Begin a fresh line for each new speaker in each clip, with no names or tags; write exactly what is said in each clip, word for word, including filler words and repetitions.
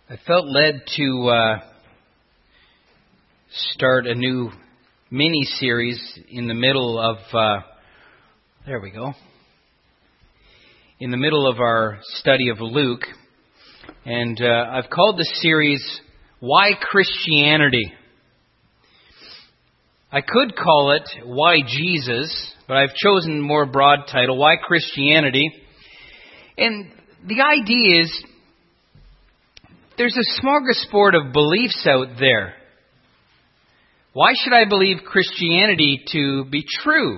I felt led to uh, start a new mini-series in the middle of, uh, there we go, in the middle of our study of Luke. And uh, I've called the series, Why Christianity? I could call it, Why Jesus? But I've chosen a more broad title, Why Christianity? And the idea is, there's a smorgasbord of beliefs out there. Why should I believe Christianity to be true?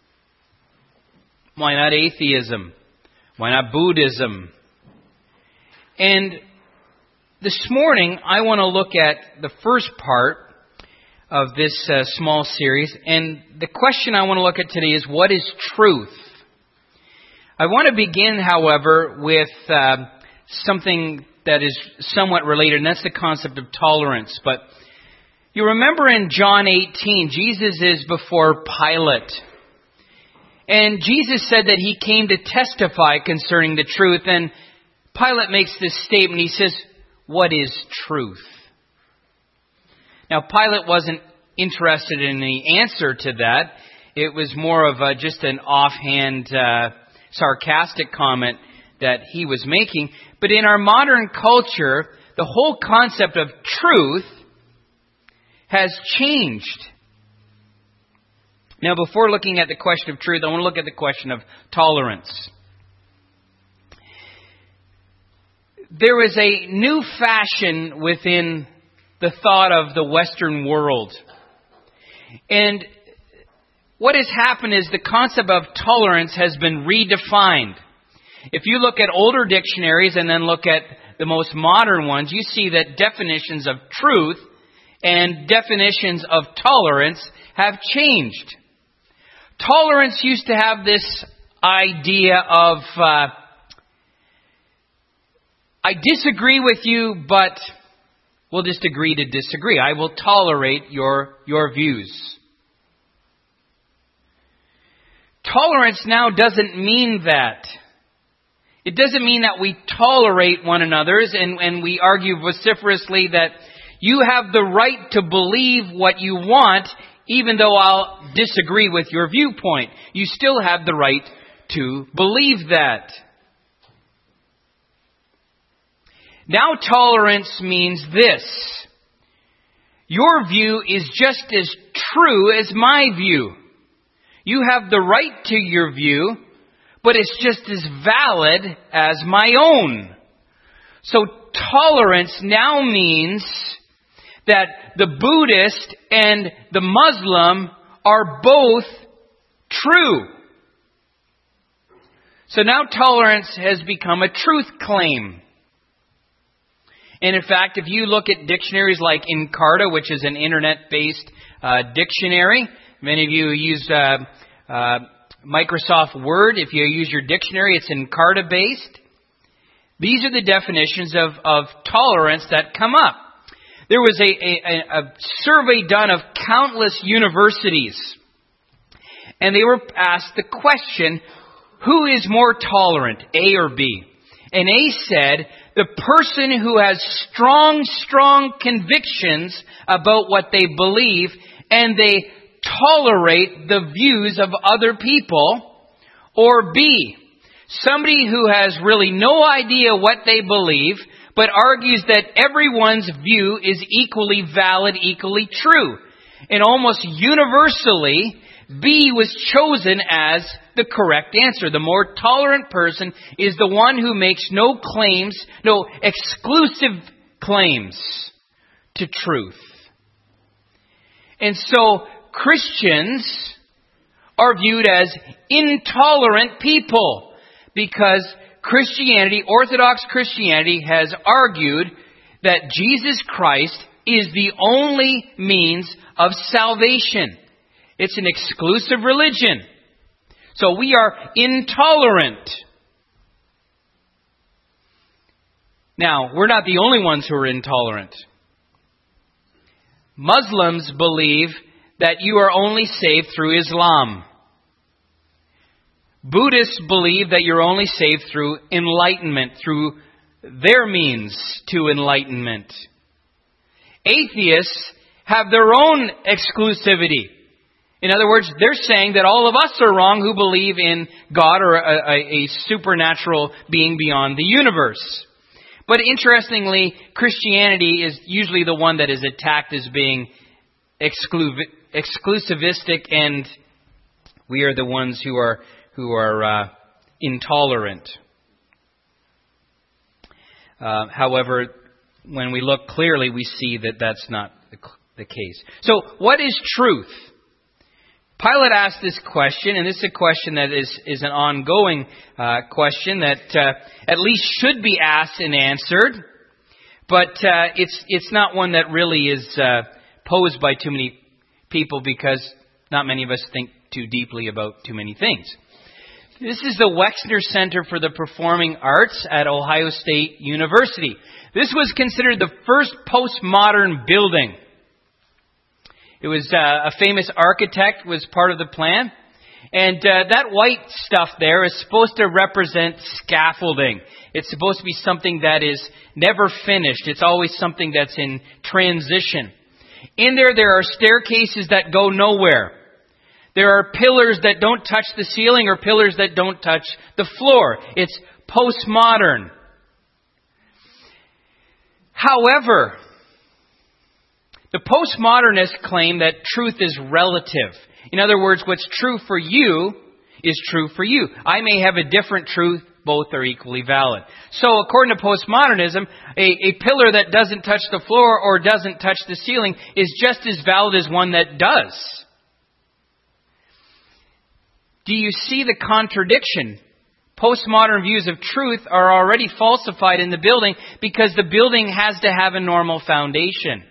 Why not atheism? Why not Buddhism? And this morning, I want to look at the first part of this uh, small series. And the question I want to look at today is, what is truth? I want to begin, however, with uh, something that is somewhat related, and that's the concept of tolerance. But you remember in John eighteen, Jesus is before Pilate. And Jesus said that he came to testify concerning the truth. And Pilate makes this statement. He says, what is truth? Now, Pilate wasn't interested in the answer to that. It was more of a, just an offhand, uh, sarcastic comment that he was making. But in our modern culture, the whole concept of truth has changed. Now, before looking at the question of truth, I want to look at the question of tolerance. There is a new fashion within the thought of the Western world. And what has happened is the concept of tolerance has been redefined. If you look at older dictionaries and then look at the most modern ones, you see that definitions of truth and definitions of tolerance have changed. Tolerance used to have this idea of, uh, I disagree with you, but we'll just agree to disagree. I will tolerate your, your views. Tolerance now doesn't mean that. It doesn't mean that we tolerate one another's and, and we argue vociferously that you have the right to believe what you want, even though I'll disagree with your viewpoint. You still have the right to believe that. Now tolerance means this. Your view is just as true as my view. You have the right to your view, but it's just as valid as my own. So tolerance now means that the Buddhist and the Muslim are both true. So now tolerance has become a truth claim. And in fact, if you look at dictionaries like Encarta, which is an internet-based uh, dictionary, many of you use uh, uh, Microsoft Word. If you use your dictionary, it's Encarta-based. These are the definitions of, of tolerance that come up. There was a, a, a survey done of countless universities, and they were asked the question, who is more tolerant, A or B? And A said, the person who has strong, strong convictions about what they believe, and they tolerate the views of other people. Or B, somebody who has really no idea what they believe, but argues that everyone's view is equally valid, equally true. And almost universally, B was chosen as the correct answer. The more tolerant person is the one who makes no claims, no exclusive claims to truth. And so Christians are viewed as intolerant people because Christianity, Orthodox Christianity, has argued that Jesus Christ is the only means of salvation. It's an exclusive religion. So we are intolerant. Now, we're not the only ones who are intolerant. Muslims believe that you are only saved through Islam. Buddhists believe that you're only saved through enlightenment, through their means to enlightenment. Atheists have their own exclusivity. In other words, they're saying that all of us are wrong who believe in God or a, a, a supernatural being beyond the universe. But interestingly, Christianity is usually the one that is attacked as being exclu- exclusivistic, and we are the ones who are who are uh, intolerant. Uh, however, when we look clearly, we see that that's not the, the case. So, what is truth? Pilate asked this question, and this is a question that is, is an ongoing uh, question that uh, at least should be asked and answered, but uh, it's it's not one that really is uh, posed by too many people, because not many of us think too deeply about too many things. This is the Wexner Center for the Performing Arts at Ohio State University. This was considered the first postmodern building. It was uh, a famous architect was part of the plan. And uh, that white stuff there is supposed to represent scaffolding. It's supposed to be something that is never finished. It's always something that's in transition. In there, there are staircases that go nowhere. There are pillars that don't touch the ceiling or pillars that don't touch the floor. It's postmodern. However, the postmodernists claim that truth is relative. In other words, what's true for you is true for you. I may have a different truth. Both are equally valid. So according to postmodernism, a, a pillar that doesn't touch the floor or doesn't touch the ceiling is just as valid as one that does. Do you see the contradiction? Postmodern views of truth are already falsified in the building because the building has to have a normal foundation.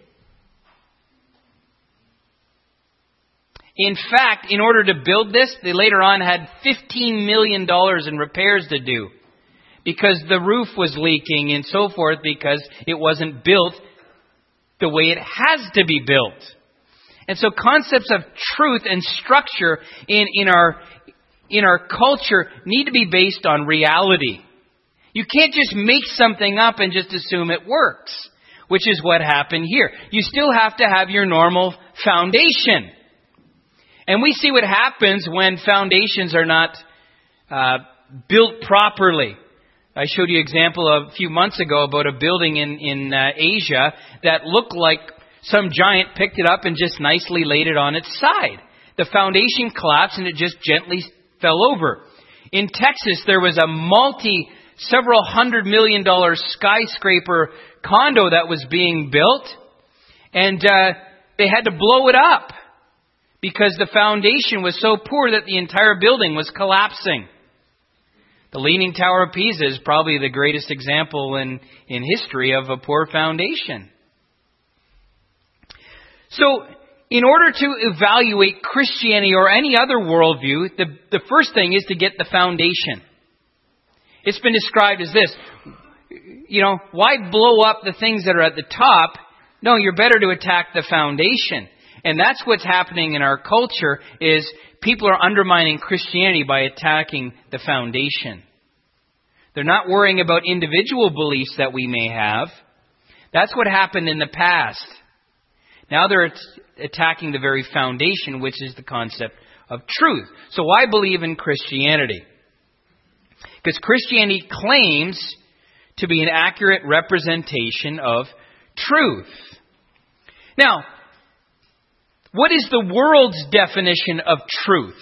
In fact, in order to build this, they later on had fifteen million dollars in repairs to do because the roof was leaking and so forth, because it wasn't built the way it has to be built. And so concepts of truth and structure in, in our in our culture need to be based on reality. You can't just make something up and just assume it works, which is what happened here. You still have to have your normal foundation. And we see what happens when foundations are not uh, built properly. I showed you an example a few months ago about a building in, in uh, Asia that looked like some giant picked it up and just nicely laid it on its side. The foundation collapsed and it just gently fell over. In Texas, there was a multi, several hundred million dollar skyscraper condo that was being built. And uh, they had to blow it up because the foundation was so poor that the entire building was collapsing. The Leaning Tower of Pisa is probably the greatest example in, in history of a poor foundation. So, in order to evaluate Christianity or any other worldview, the, the first thing is to get the foundation. It's been described as this. You know, why blow up the things that are at the top? No, you're better to attack the foundation. And that's what's happening in our culture, is people are undermining Christianity by attacking the foundation. They're not worrying about individual beliefs that we may have. That's what happened in the past. Now they're attacking the very foundation, which is the concept of truth. So why believe in Christianity? Because Christianity claims to be an accurate representation of truth. Now, what is the world's definition of truth?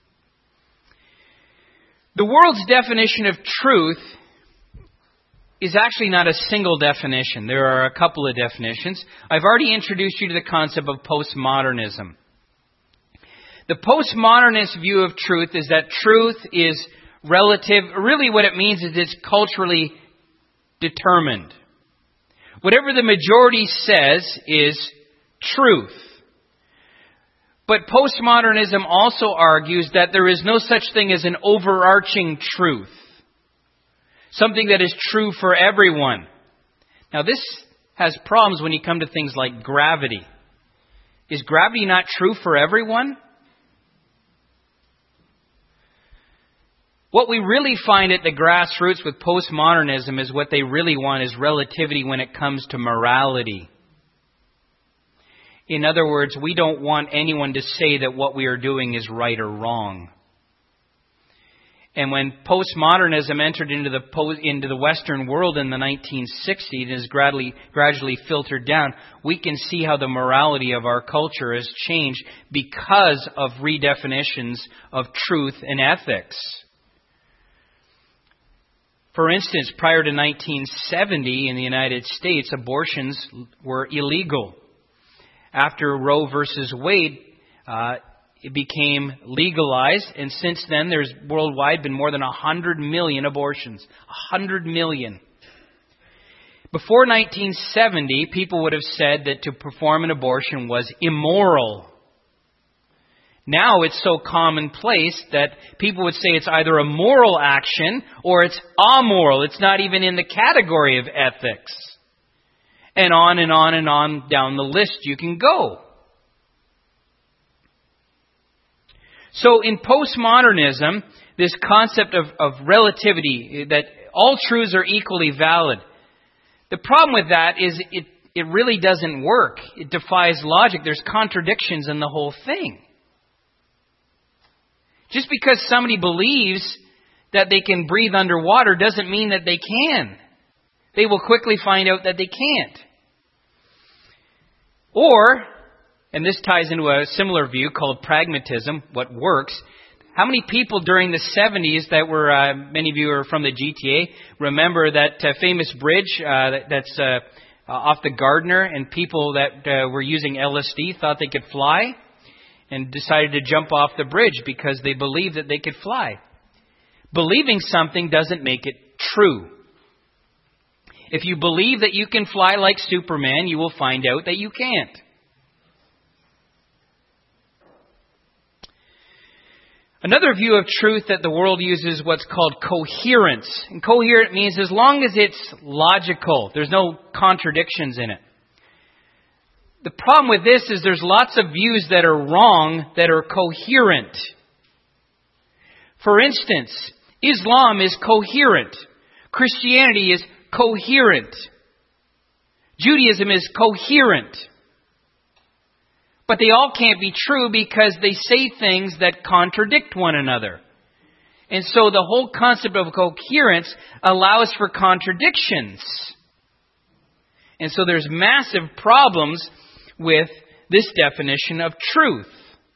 The world's definition of truth is actually not a single definition. There are a couple of definitions. I've already introduced you to the concept of postmodernism. The postmodernist view of truth is that truth is relative. Really what it means is it's culturally determined. Whatever the majority says is truth. But postmodernism also argues that there is no such thing as an overarching truth. Something that is true for everyone. Now this has problems when you come to things like gravity. Is gravity not true for everyone? What we really find at the grassroots with postmodernism is what they really want is relativity when it comes to morality. In other words, we don't want anyone to say that what we are doing is right or wrong. And when postmodernism entered into the post, into the Western world in the nineteen sixties and has gradually, gradually filtered down, we can see how the morality of our culture has changed because of redefinitions of truth and ethics. For instance, prior to nineteen seventy in the United States, abortions were illegal. After Roe versus Wade, uh, it became legalized, and since then there's worldwide been more than one hundred million abortions. one hundred million. Before nineteen seventy, people would have said that to perform an abortion was immoral. Now it's so commonplace that people would say it's either a moral action or it's amoral. It's not even in the category of ethics. And on and on and on down the list you can go. So in postmodernism, this concept of, of relativity, that all truths are equally valid. The problem with that is it, it really doesn't work. It defies logic. There's contradictions in the whole thing. Just because somebody believes that they can breathe underwater doesn't mean that they can. They will quickly find out that they can't. Or, and this ties into a similar view called pragmatism, what works. How many people during the seventies that were, uh, many of you are from the G T A, remember that uh, famous bridge uh, that, that's uh, off the Gardner, and people that uh, were using L S D thought they could fly and decided to jump off the bridge because they believed that they could fly. Believing something doesn't make it true. If you believe that you can fly like Superman, you will find out that you can't. Another view of truth that the world uses is what's called coherence. And coherent means as long as it's logical, there's no contradictions in it. The problem with this is there's lots of views that are wrong that are coherent. For instance, Islam is coherent. Christianity is coherent. Judaism is coherent. But they all can't be true because they say things that contradict one another. And so the whole concept of coherence allows for contradictions. And so there's massive problems with this definition of truth.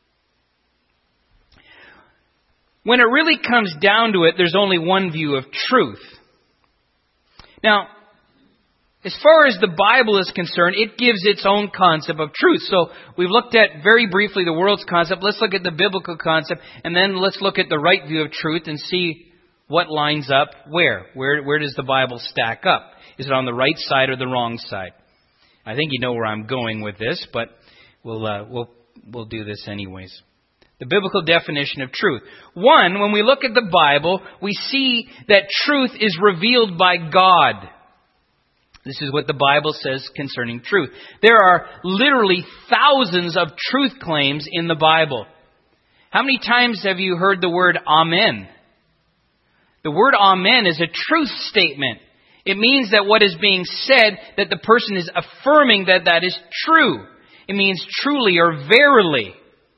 When it really comes down to it, there's only one view of truth. Now, as far as the Bible is concerned, it gives its own concept of truth. So we've looked at very briefly the world's concept. Let's look at the biblical concept, and then let's look at the right view of truth and see what lines up where. Where, where does the Bible stack up? Is it on the right side or the wrong side? I think you know where I'm going with this, but we'll uh, we'll we'll do this anyways. The biblical definition of truth. One, when we look at the Bible, we see that truth is revealed by God. This is what the Bible says concerning truth. There are literally thousands of truth claims in the Bible. How many times have you heard the word amen? The word amen is a truth statement. It means that what is being said, that the person is affirming that that is true. It means truly or verily.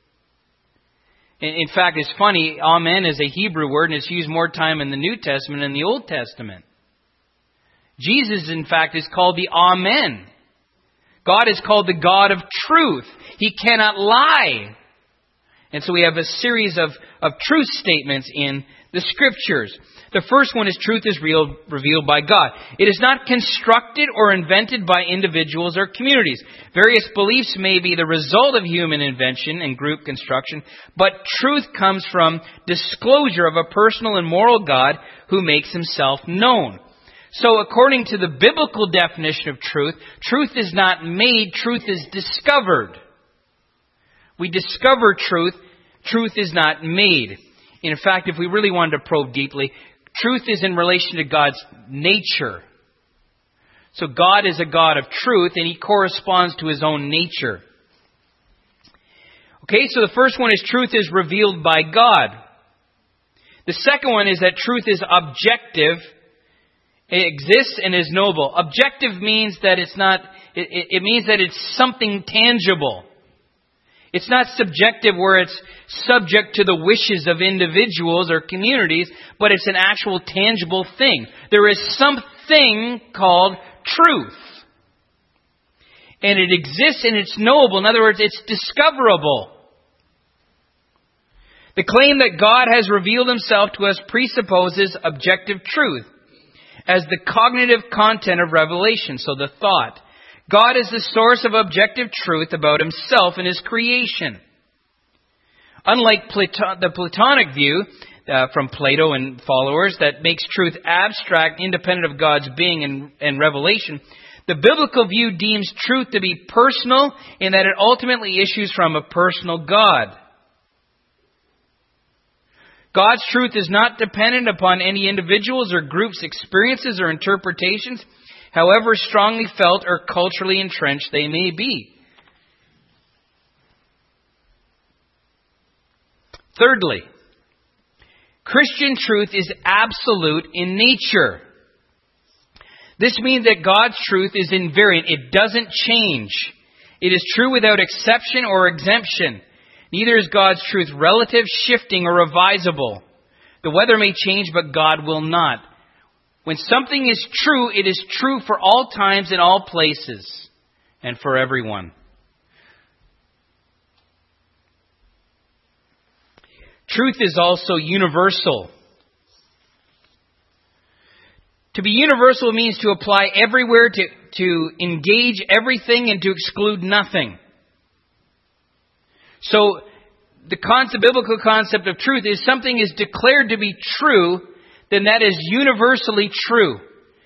In fact, it's funny, amen is a Hebrew word and it's used more time in the New Testament than the Old Testament. Jesus, in fact, is called the Amen. God is called the God of truth. He cannot lie. And so we have a series of, of truth statements in the Scriptures. The first one is truth is real, revealed by God. It is not constructed or invented by individuals or communities. Various beliefs may be the result of human invention and group construction, but truth comes from disclosure of a personal and moral God who makes himself known. So according to the biblical definition of truth, truth is not made, truth is discovered. We discover truth, truth is not made. In fact, if we really wanted to probe deeply, truth is in relation to God's nature. So God is a God of truth and He corresponds to His own nature. Okay, so the first one is truth is revealed by God. The second one is that truth is objective. It exists and is knowable. Objective means that it's not, it, it means that it's something tangible. It's not subjective where it's subject to the wishes of individuals or communities, but it's an actual tangible thing. There is something called truth. And it exists and it's knowable. In other words, it's discoverable. The claim that God has revealed Himself to us presupposes objective truth as the cognitive content of revelation, so the thought. God is the source of objective truth about Himself and His creation. Unlike Plato- the Platonic view uh, from Plato and followers that makes truth abstract, independent of God's being and, and revelation, the biblical view deems truth to be personal in that it ultimately issues from a personal God. God's truth is not dependent upon any individual's or group's experiences or interpretations, however strongly felt or culturally entrenched they may be. Thirdly, Christian truth is absolute in nature. This means that God's truth is invariant. It doesn't change. It is true without exception or exemption. Neither is God's truth relative, shifting, or revisable. The weather may change, but God will not. When something is true, it is true for all times and all places, and for everyone. Truth is also universal. To be universal means to apply everywhere, to, to engage everything, and to exclude nothing. So, the concept, biblical concept of truth is something is declared to be true, then that is universally true.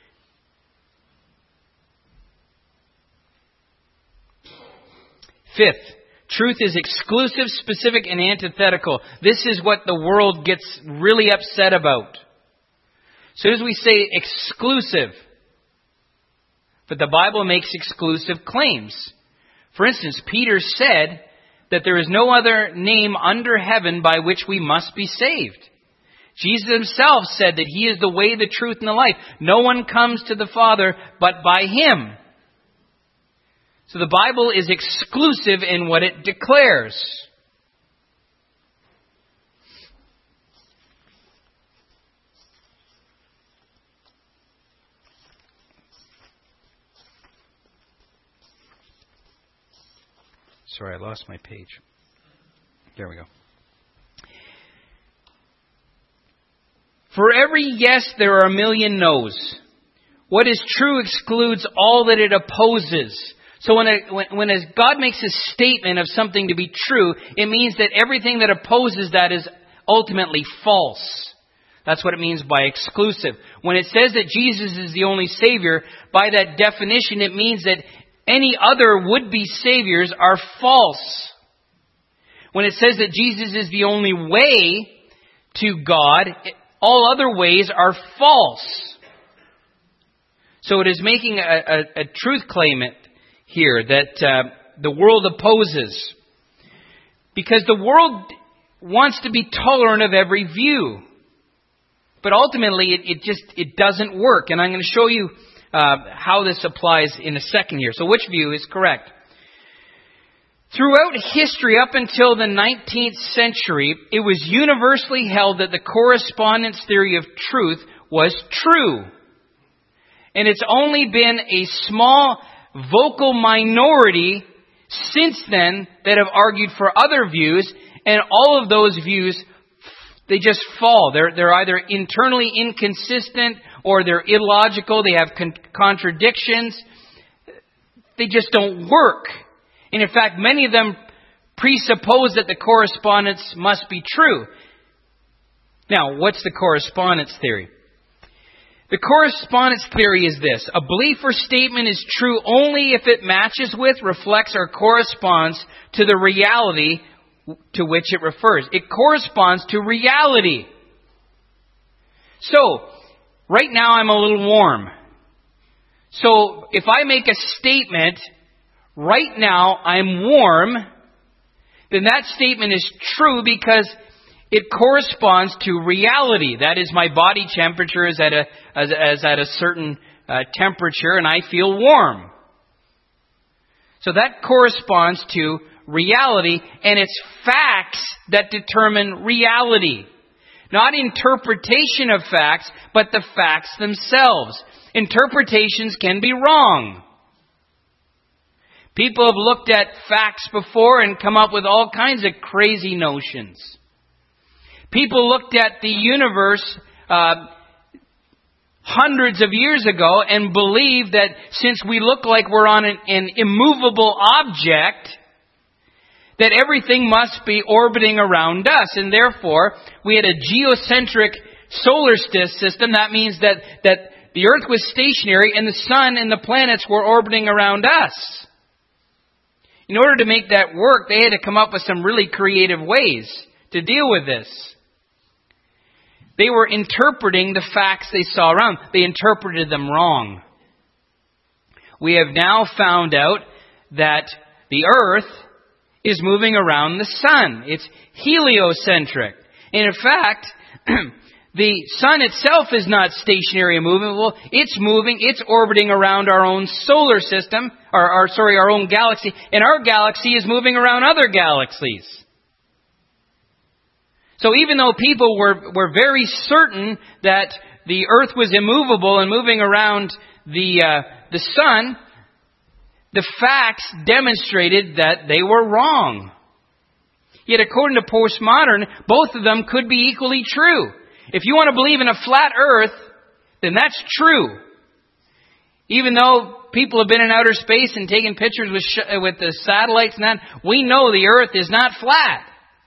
Fifth, truth is exclusive, specific, and antithetical. This is what the world gets really upset about. As soon as we say exclusive, but the Bible makes exclusive claims. For instance, Peter said that there is no other name under heaven by which we must be saved. Jesus Himself said that He is the way, the truth, and the life. No one comes to the Father but by Him. So the Bible is exclusive in what it declares. Sorry, I lost my page. There we go. For every yes, there are a million no's. What is true excludes all that it opposes. So when, a, when, when a, God makes a statement of something to be true, it means that everything that opposes that is ultimately false. That's what it means by exclusive. When it says that Jesus is the only Savior, by that definition, it means that any other would-be saviors are false. When it says that Jesus is the only way to God, all other ways are false. So it is making a, a, a truth claim here that uh, the world opposes. Because the world wants to be tolerant of every view. But ultimately, it, it just it doesn't work. And I'm going to show you Uh, how this applies in a second here. So which view is correct? Throughout history, up until the nineteenth century, it was universally held that the correspondence theory of truth was true. And it's only been a small vocal minority since then that have argued for other views, and all of those views, they just fall. They're, they're either internally inconsistent or they're illogical, they have con- contradictions. They just don't work. And in fact, many of them presuppose that the correspondence must be true. Now, what's the correspondence theory? The correspondence theory is this. A belief or statement is true only if it matches with, reflects, or corresponds to the reality to which it refers. It corresponds to reality. So, right now I'm a little warm. So if I make a statement, right now I'm warm, then that statement is true because It corresponds to reality. That is, my body temperature is at a, as, as at a certain uh, temperature and I feel warm. So that corresponds to reality, and it's facts that determine reality. Not interpretation of facts, but the facts themselves. Interpretations can be wrong. People have looked at facts before and come up with all kinds of crazy notions. People looked at the universe uh, hundreds of years ago and believed that since we look like we're on an, an immovable object, that everything must be orbiting around us. And therefore, we had a geocentric solar system. That means that, that the Earth was stationary and the Sun and the planets were orbiting around us. In order to make that work, they had to come up with some really creative ways to deal with this. They were interpreting the facts they saw around. They interpreted them wrong. We have now found out that the Earth is moving around the Sun. It's heliocentric. And in fact, the Sun itself is not stationary and movable. It's moving, it's orbiting around our own solar system, or, or sorry, our own galaxy. And our galaxy is moving around other galaxies. So even though people were, were very certain that the Earth was immovable and moving around the, uh, the Sun, the facts demonstrated that they were wrong. Yet according to postmodern, both of them could be equally true. If you want to believe in a flat Earth, then that's true. Even though people have been in outer space and taken pictures with, sh- with the satellites and that, we know the Earth is not flat.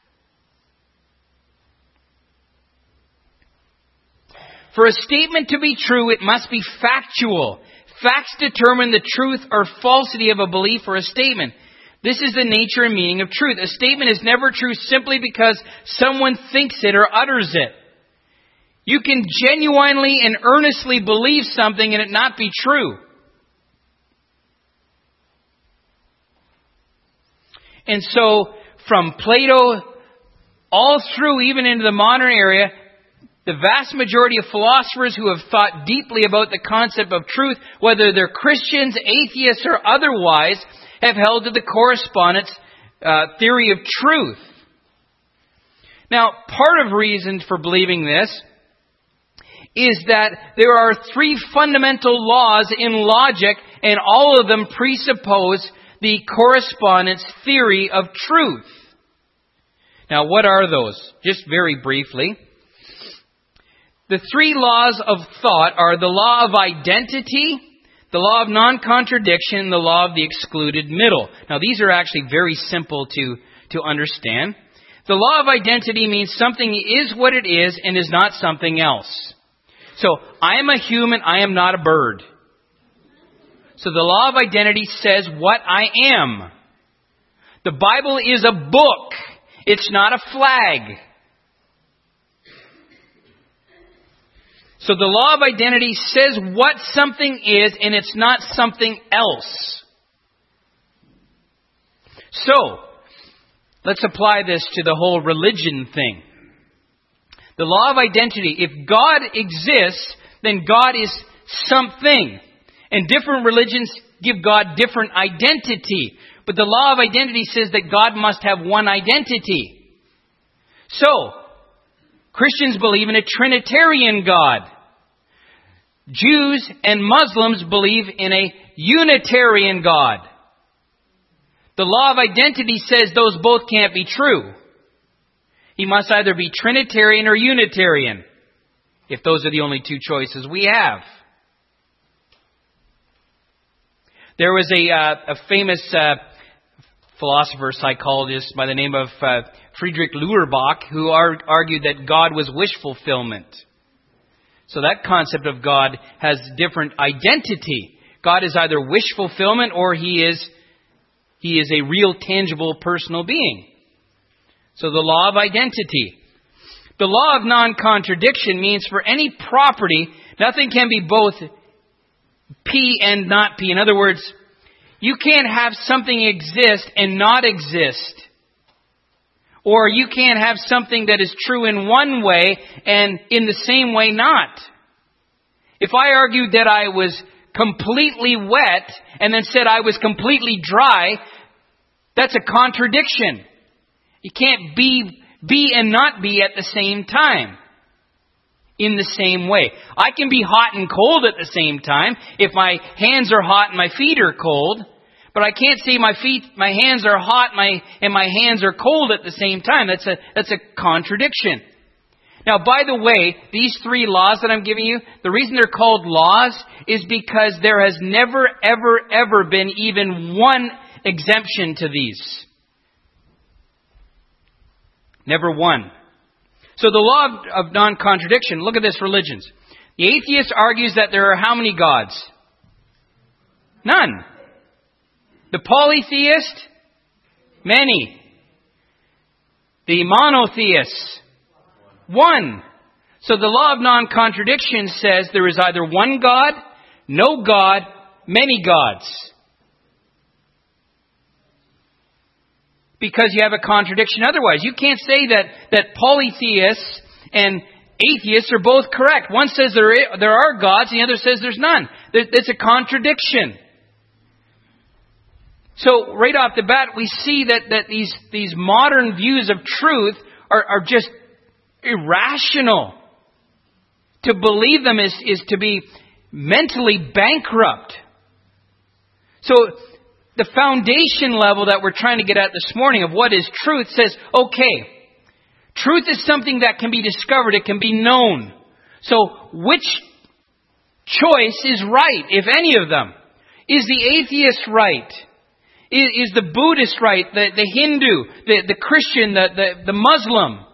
For a statement to be true, it must be factual. Facts determine the truth or falsity of a belief or a statement. This is the nature and meaning of truth. A statement is never true simply because someone thinks it or utters it. You can genuinely and earnestly believe something and it not be true. And so, from Plato all through, even into the modern era, the vast majority of philosophers who have thought deeply about the concept of truth, whether they're Christians, atheists, or otherwise, have held to the correspondence uh, theory of truth. Now, part of reason for believing this is that there are three fundamental laws in logic, and all of them presuppose the correspondence theory of truth. Now, what are those? Just very briefly. The three laws of thought are the law of identity, the law of non-contradiction, and the law of the excluded middle. Now, these are actually very simple to, to understand. The law of identity means something is what it is and is not something else. So, I am a human, I am not a bird. So the law of identity says what I am. The Bible is a book. It's not a flag. So the law of identity says what something is, and it's not something else. So, let's apply this to the whole religion thing. The law of identity, if God exists, then God is something. And different religions give God different identity. But the law of identity says that God must have one identity. So, Christians believe in a Trinitarian God. Jews and Muslims believe in a Unitarian God. The law of identity says those both can't be true. He must either be Trinitarian or Unitarian, if those are the only two choices we have. There was a, uh, a famous uh, philosopher, psychologist by the name of uh, Friedrich Leuerbach, who ar- argued that God was wish fulfillment. So that concept of God has different identity. God is either wish fulfillment or he is he is a real, tangible, personal being. So the law of identity. The law of non-contradiction means for any property, nothing can be both P and not P. In other words, you can't have something exist and not exist. Or you can't have something that is true in one way and in the same way not. If I argued that I was completely wet and then said I was completely dry, that's a contradiction. You can't be, be and not be at the same time. In the same way. I can be hot and cold at the same time if my hands are hot and my feet are cold. But I can't say my feet, my hands are hot my, and my hands are cold at the same time. That's a, that's a contradiction. Now, by the way, these three laws that I'm giving you, the reason they're called laws is because there has never, ever, ever been even one exemption to these. Never one. So the law of, of non-contradiction, look at this religions. The atheist argues that there are how many gods? None. The polytheist? Many. The monotheist? One. So the law of non-contradiction says there is either one God, no God, many gods. Because you have a contradiction otherwise. You can't say that, that polytheists and atheists are both correct. One says there, there are gods, and the other says there's none. It's a contradiction. So right off the bat, we see that, that these, these modern views of truth are, are just irrational. To believe them is, is to be mentally bankrupt. So the foundation level that we're trying to get at this morning of what is truth says, okay, truth is something that can be discovered, it can be known. So which choice is right, if any of them? Is the atheist right? Is, is the Buddhist right? The, the Hindu, the, the Christian, the, the, the Muslim?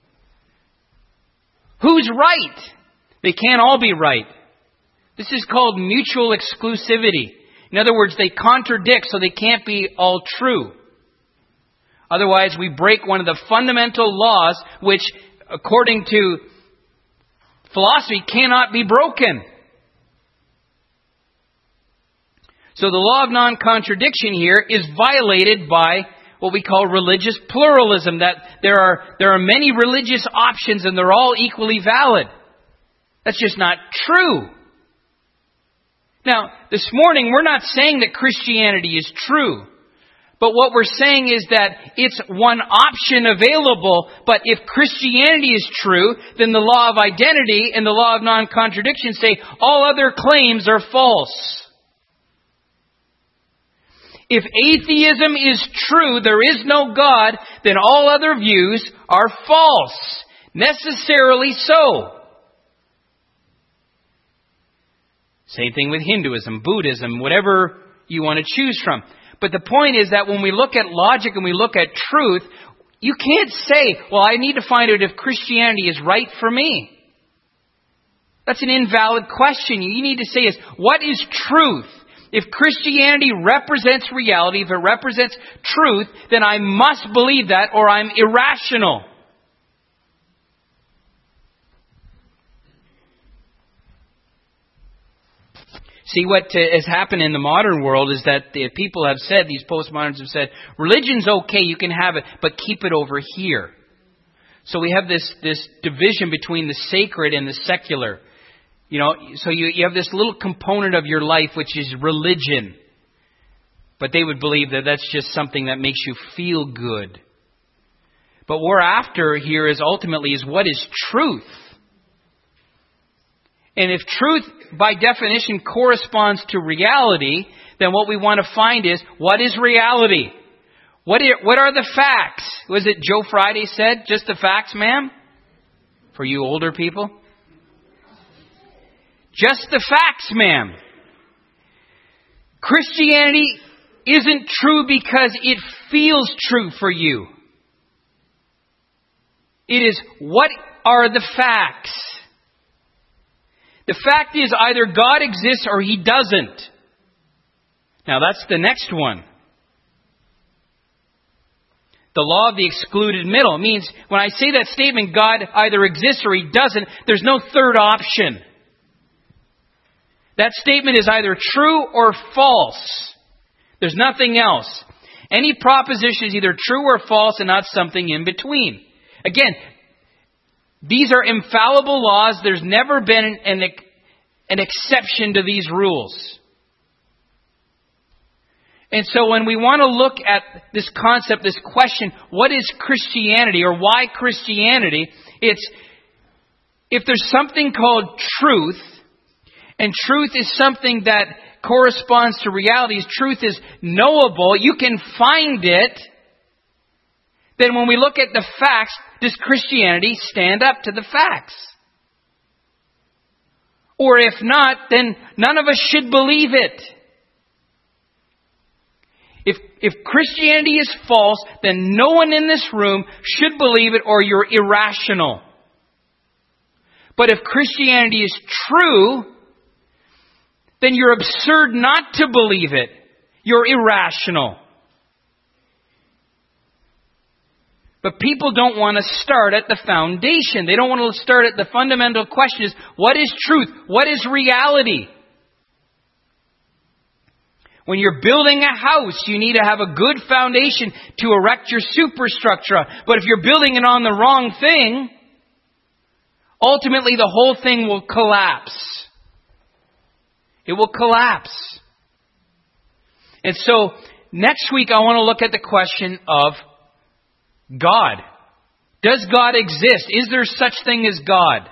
Who's right? They can't all be right. This is called mutual exclusivity. In other words, they contradict, so they can't be all true. Otherwise, we break one of the fundamental laws, which, according to philosophy, cannot be broken. So the law of non-contradiction here is violated by what we call religious pluralism, that there are, there are many religious options and they're all equally valid. That's just not true. Now, this morning, we're not saying that Christianity is true. But what we're saying is that it's one option available. But if Christianity is true, then the law of identity and the law of non-contradiction say all other claims are false. If atheism is true, there is no God, then all other views are false. Necessarily so. Same thing with Hinduism, Buddhism, whatever you want to choose from. But the point is that when we look at logic and we look at truth, you can't say, well, I need to find out if Christianity is right for me. That's an invalid question. You need to say is, what is truth? If Christianity represents reality, if it represents truth, then I must believe that or I'm irrational. See, what has happened in the modern world is that the people have said, these postmoderns have said, religion's okay, you can have it, but keep it over here. So we have this, this division between the sacred and the secular. You know, so you, you have this little component of your life which is religion. But they would believe that that's just something that makes you feel good. But what we're after here is ultimately is what is truth? And if truth, by definition, corresponds to reality, then what we want to find is, what is reality? What are, what are the facts? Was it Joe Friday said, just the facts, ma'am? For you older people? Just the facts, ma'am. Christianity isn't true because it feels true for you. It is, what are the facts? The fact is either God exists or He doesn't. Now that's the next one. The law of the excluded middle means when I say that statement, God either exists or He doesn't, there's no third option. That statement is either true or false. There's nothing else. Any proposition is either true or false and not something in between. Again, these are infallible laws. There's never been an, an exception to these rules. And so when we want to look at this concept, this question, what is Christianity or why Christianity? It's, if there's something called truth, and truth is something that corresponds to realities, truth is knowable, you can find it, then when we look at the facts, does Christianity stand up to the facts? Or if not, then none of us should believe it. If, if Christianity is false, then no one in this room should believe it, or you're irrational. But if Christianity is true, then you're absurd not to believe it. You're irrational. But people don't want to start at the foundation. They don't want to start at the fundamental question is, what is truth? What is reality? When you're building a house, you need to have a good foundation to erect your superstructure. But if you're building it on the wrong thing, ultimately the whole thing will collapse. It will collapse. And so, next week I want to look at the question of God. Does God exist? Is there such thing as God?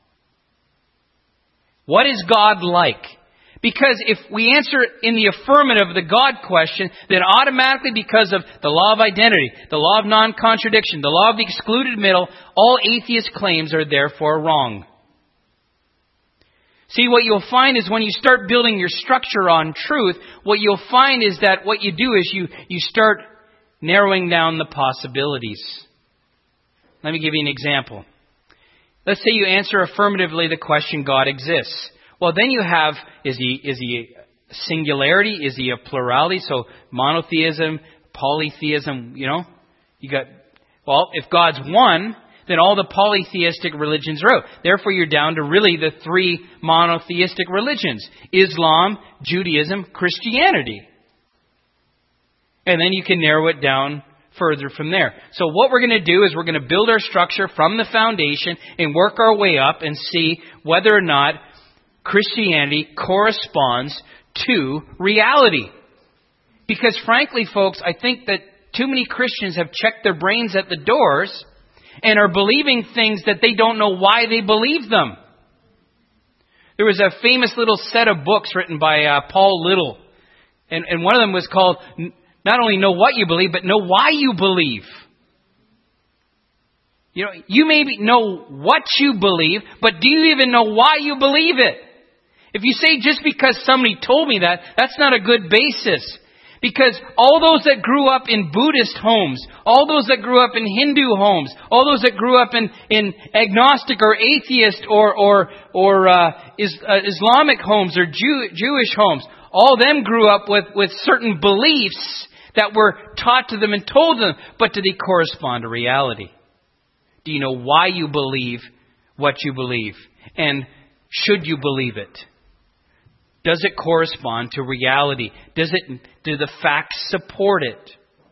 What is God like? Because if we answer in the affirmative the God question, then automatically because of the law of identity, the law of non-contradiction, the law of the excluded middle, all atheist claims are therefore wrong. See, what you'll find is when you start building your structure on truth, what you'll find is that what you do is you, you start narrowing down the possibilities. Let me give you an example. Let's say you answer affirmatively the question, God exists. Well, then you have, is he, is he a singularity? Is he a plurality? So monotheism, polytheism, you know? You got, well, if God's one, then all the polytheistic religions are out. Therefore, you're down to really the three monotheistic religions. Islam, Judaism, Christianity. And then you can narrow it down further from there. So what we're going to do is we're going to build our structure from the foundation and work our way up and see whether or not Christianity corresponds to reality. Because frankly, folks, I think that too many Christians have checked their brains at the doors and are believing things that they don't know why they believe them. There was a famous little set of books written by uh, Paul Little. And, and one of them was called, not only Know What You Believe, but Know Why You Believe. You know, you may know what you believe, but do you even know why you believe it? If you say just because somebody told me that, that's not a good basis. Because all those that grew up in Buddhist homes, all those that grew up in Hindu homes, all those that grew up in, in agnostic or atheist or or or uh, is, uh, Islamic homes or Jew, Jewish homes, all them grew up with, with certain beliefs that were taught to them and told them, but do they correspond to reality? Do you know why you believe what you believe? And should you believe it? Does it correspond to reality? Does it, do the facts support it?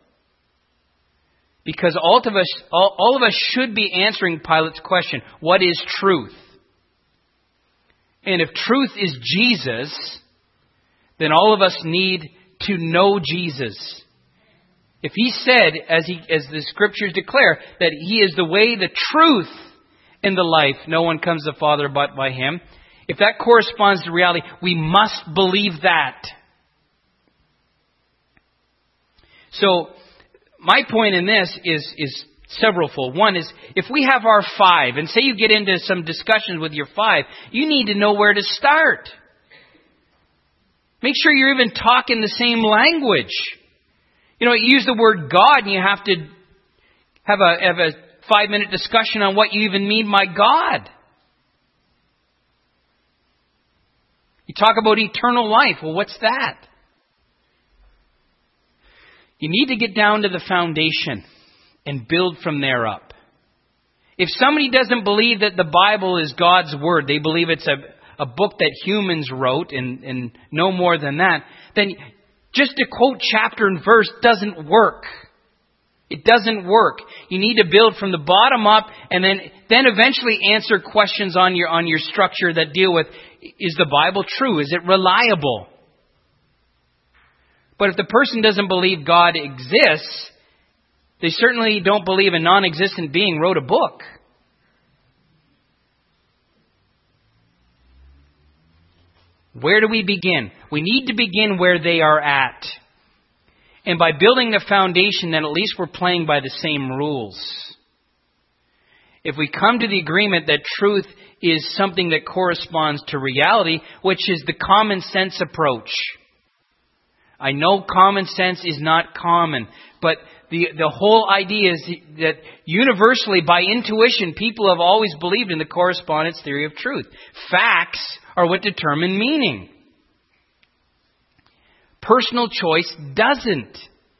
Because all of us, all, all of us should be answering Pilate's question, what is truth? And if truth is Jesus, then all of us need to know Jesus. If he said, as he, as the scriptures declare, that he is the way, the truth, and the life, no one comes to the Father but by him. If that corresponds to reality, we must believe that. So, my point in this is, is severalfold. One is, if we have our five, and say you get into some discussions with your five, you need to know where to start. Make sure you're even talking the same language. You know, you use the word God, and you have to have a, have a five-minute discussion on what you even mean by God. You talk about eternal life. Well, what's that? You need to get down to the foundation and build from there up. If somebody doesn't believe that the Bible is God's Word, they believe it's a, a book that humans wrote and, and no more than that, then Just to quote chapter and verse doesn't work. It doesn't work. You need to build from the bottom up and then, then eventually answer questions on your, on your structure that deal with, is the Bible true? Is it reliable? But if the person doesn't believe God exists, they certainly don't believe a non-existent being wrote a book. Where do we begin? We need to begin where they are at. And by building the foundation, then at least we're playing by the same rules. If we come to the agreement that truth is something that corresponds to reality, which is the common sense approach. I know common sense is not common, but the, the whole idea is that universally, by intuition, people have always believed in the correspondence theory of truth. Facts are what determine meaning. Personal choice doesn't.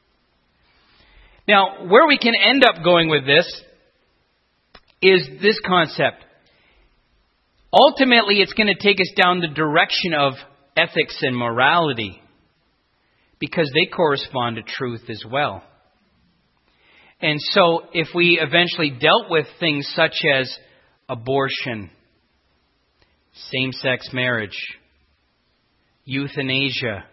Now, where we can end up going with this is this concept. Ultimately, it's going to take us down the direction of ethics and morality, because they correspond to truth as well. And so, if we eventually dealt with things such as abortion, same-sex marriage, euthanasia,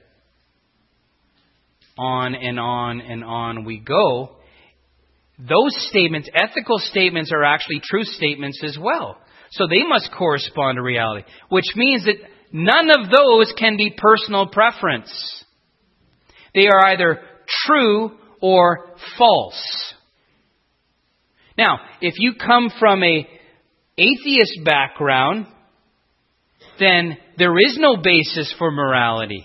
on and on and on we go, those statements, ethical statements, are actually truth statements as well. So they must correspond to reality, which means that none of those can be personal preference. They are either true or false. Now, if you come from a atheist background, then there is no basis for morality.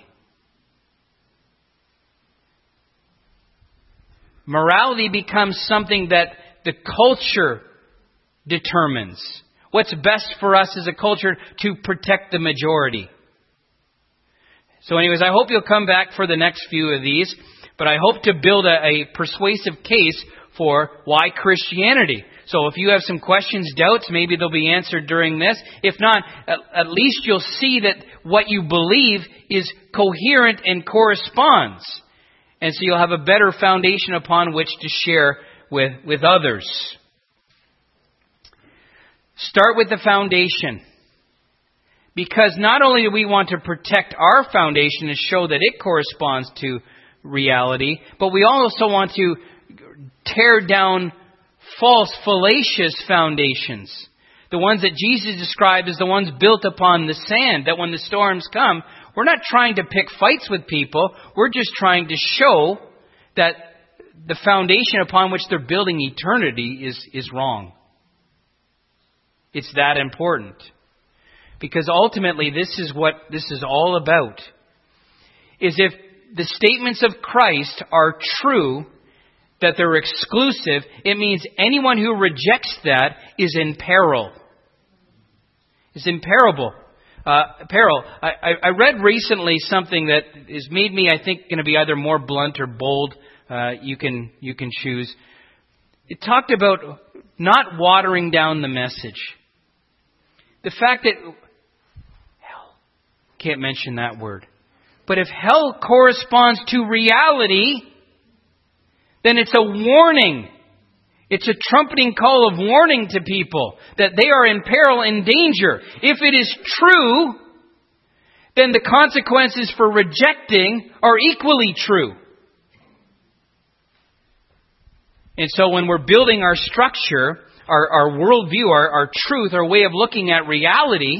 Morality becomes something that the culture determines. What's best for us as a culture to protect the majority. So anyways, I hope you'll come back for the next few of these. But I hope to build a, a persuasive case for why Christianity. So if you have some questions, doubts, maybe they'll be answered during this. If not, at, at least you'll see that what you believe is coherent and corresponds. And so you'll have a better foundation upon which to share with, with others. Start with the foundation. Because not only do we want to protect our foundation and show that it corresponds to reality, but we also want to tear down false, fallacious foundations. The ones that Jesus described as the ones built upon the sand, that when the storms come, we're not trying to pick fights with people. We're just trying to show that the foundation upon which they're building eternity is, is wrong. It's that important. Because ultimately, this is what this is all about. Is if the statements of Christ are true, that they're exclusive, it means anyone who rejects that is in peril. Is in peril. Uh, peril. I, I read recently something that has made me, I think, going to be either more blunt or bold. Uh, you can you can choose. It talked about not watering down the message. The fact that hell, can't mention that word. But if hell corresponds to reality, then it's a warning. It's a trumpeting call of warning to people that they are in peril and danger. If it is true, then the consequences for rejecting are equally true. And so when we're building our structure, our, our worldview, our, our truth, our way of looking at reality,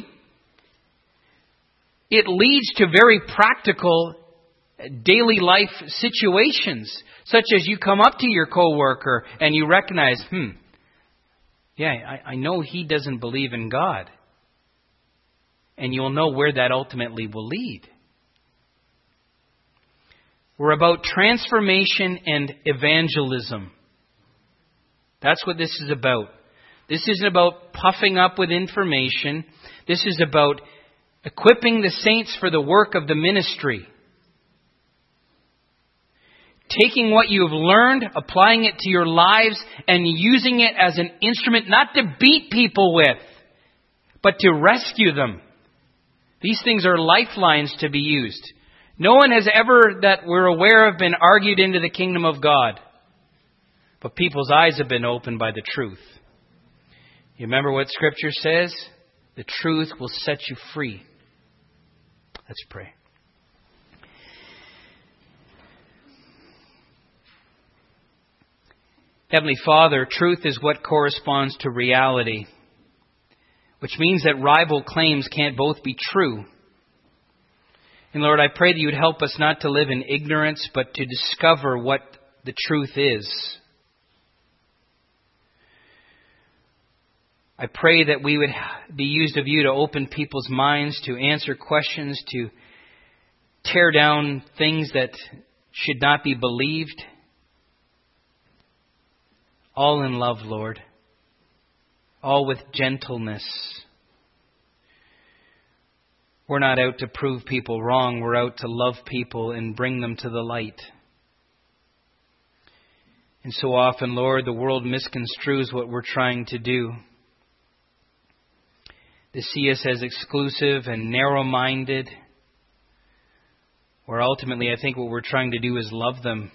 it leads to very practical daily life situations, such as you come up to your coworker and you recognize, hmm, yeah, I, I know he doesn't believe in God. And you'll know where that ultimately will lead. We're about transformation and evangelism. That's what this is about. This isn't about puffing up with information. This is about equipping the saints for the work of the ministry. Taking what you have learned, applying it to your lives, and using it as an instrument not to beat people with, but to rescue them. These things are lifelines to be used. No one has ever, that we're aware of, been argued into the kingdom of God. But people's eyes have been opened by the truth. You remember what Scripture says? The truth will set you free. Let's pray. Heavenly Father, truth is what corresponds to reality, which means that rival claims can't both be true. And Lord, I pray that you would help us not to live in ignorance, but to discover what the truth is. I pray that we would be used of you to open people's minds, to answer questions, to tear down things that should not be believed. All in love, Lord. All with gentleness. We're not out to prove people wrong. We're out to love people and bring them to the light. And so often, Lord, the world misconstrues what we're trying to do. They see us as exclusive and narrow-minded, where ultimately I think what we're trying to do is love them.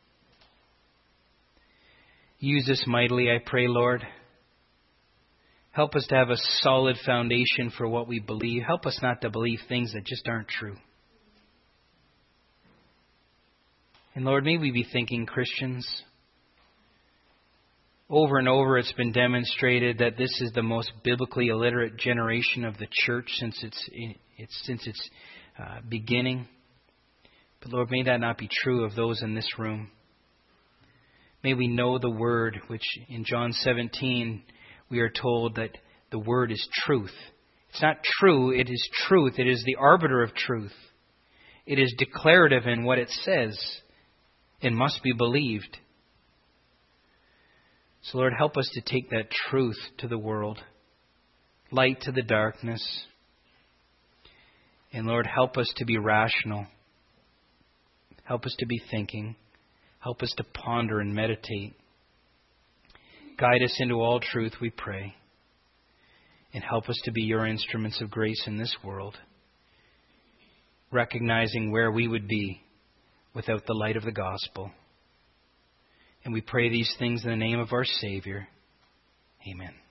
Use us mightily, I pray, Lord. Help us to have a solid foundation for what we believe. Help us not to believe things that just aren't true. And Lord, may we be thinking Christians. Over and over it's been demonstrated that this is the most biblically illiterate generation of the church since its, its, since its uh, beginning. But Lord, may that not be true of those in this room. May we know the Word, which in John seventeen we are told that the Word is truth. It's not true, it is truth. It is the arbiter of truth. It is declarative in what it says and must be believed. So Lord, help us to take that truth to the world, light to the darkness. And Lord, help us to be rational. Help us to be thinking. Help us to ponder and meditate. Guide us into all truth, we pray. And help us to be your instruments of grace in this world, recognizing where we would be without the light of the gospel. And we pray these things in the name of our Savior. Amen.